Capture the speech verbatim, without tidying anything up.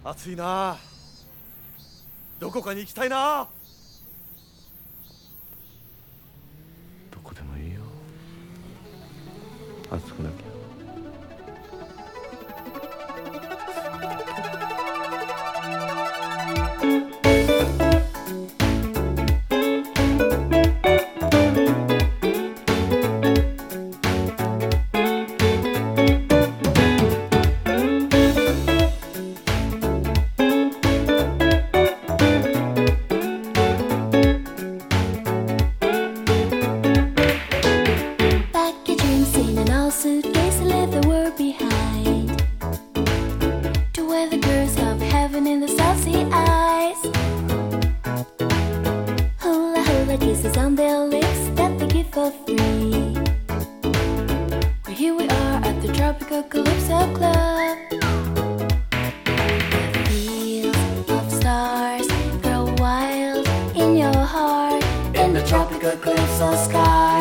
暑いな。どこかに行きたいな。 どこでもいいよ。暑くなきゃ。 Suitcase and leave the world behind, to where the girls have heaven in the South Sea eyes. Hula hula kisses on their lips that they give for free. Well, here we are at the Tropical Calypso Club. The fields of stars grow wild in your heart, in the Tropical Calypso sky.